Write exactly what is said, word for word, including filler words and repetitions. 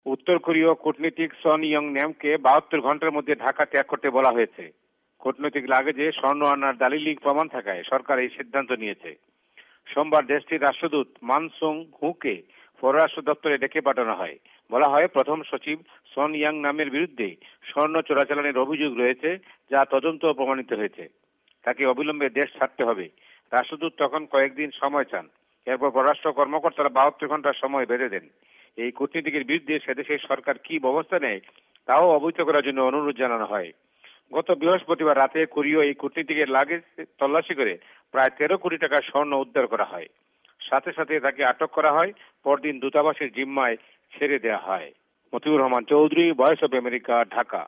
উত্তর কোরীয় কূটনীতিক সন ইয়ং ন্যামকে বাহাত্তর ঘন্টার মধ্যে ঢাকা ত্যাগ করতে বলা হয়েছে। কূটনৈতিক লাগেজে স্বর্ণ আনার দালিলিক প্রমাণ থাকায় সরকার এই সিদ্ধান্ত নিয়েছে। সোমবার দেশটির রাষ্ট্রদূত মানসুং হুকে পররাষ্ট্র দপ্তরে ডেকে পাঠানো হয়। বলা হয়, প্রথম সচিব সন ইয়াং নামের বিরুদ্ধে স্বর্ণ চোরাচালানের অভিযোগ রয়েছে, যা তদন্ত প্রমাণিত হয়েছে। তাকে অবিলম্বে দেশ ছাড়তে হবে। রাষ্ট্রদূত তখন কয়েকদিন সময় চান। এরপর পররাষ্ট্র কর্মকর্তারা বাহাত্তর ঘন্টার সময় বেঁধে দেন। এই কূটনীতিকের বিরুদ্ধে সেদেশের সরকার কি ব্যবস্থা নেয় তাও অবহিত করার জন্য অনুরোধ জানানো হয়। গত বৃহস্পতিবার রাতে কোরীয় এই কূটনীতিকের লাগেজ তল্লাশি করে প্রায় তেরো কোটি টাকার স্বর্ণ উদ্ধার করা হয়। সাথে সাথে তাকে আটক করা হয়। পরদিন দূতাবাসের জিম্মায় ছেড়ে দেওয়া হয়। Motiur Rahman Chowdhury, Voice of America, Dhaka.